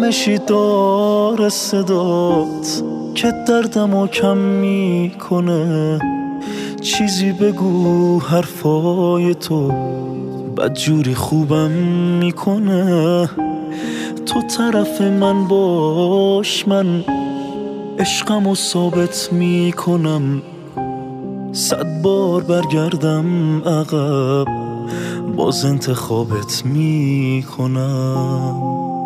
آرامشی داره صدات که دردمو کم میکنه. چیزی بگو حرفای تو بدجوری خوبم میکنه. تو طرف من باش، من عشقمو ثابت میکنم. 100 بار برگردم عقب باز انتخابت میکنم.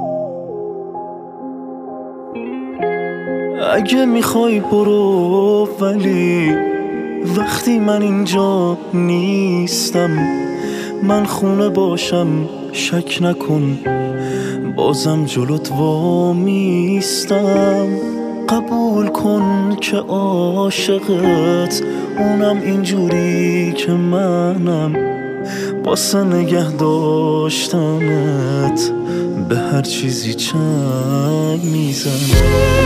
اگه میخوای برو، ولی وقتی من اینجا نیستم، من خونه باشم شک نکن، بازم جلوت وامیستم. قبول کن که عاشقت، اونم اینجوری که منم. واسه نگه داشتنت به هر چیزی چنگ میزنم.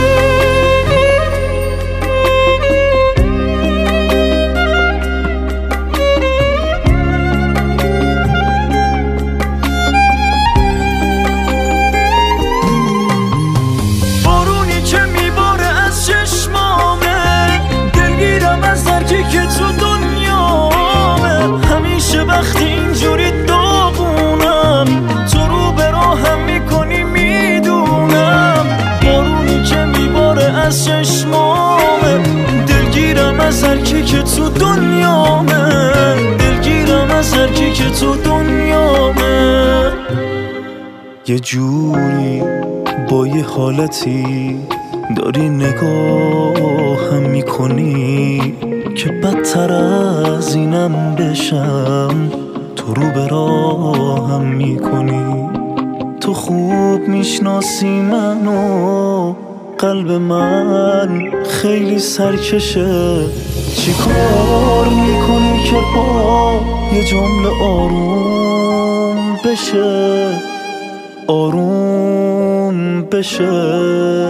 وقتی اینجوری داغونم، تو رو به راهم میکنی میدونم. بارونی که میباره از چشمامه، دلگیرم از هر کی که تو دنیامه. دلگیرم از هر کی که تو دنیامه. یه جوری با یه حالتی داری نگاهم میکنی که بدتر از اینم بشم. تو رو به راهم میکنی. تو خوب میشناسی منو، قلب من خیلی سرکشه. چی کار میکنی که با یه جمله آروم بشه، آروم بشه.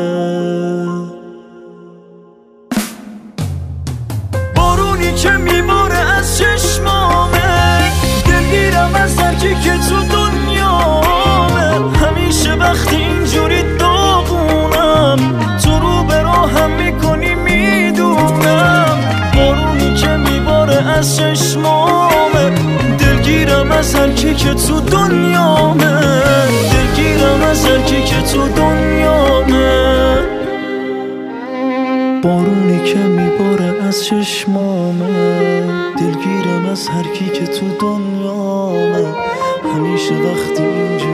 که میباره از چشمامه، دلگیرم از هر کی که تو دنیامه. همیشه وقتی اینجوری داغونم، تو رو به راهم میکنی میدونم. بارونی که میباره از چشمامه، دلگیرم از هر کی که تو دنیامه. دلگیرم از هر کی که تو دنیامه. بارونی که میباره از چشمامه، دلگیرم از هر کی که تو دنیامه. همیشه وقتی اینجا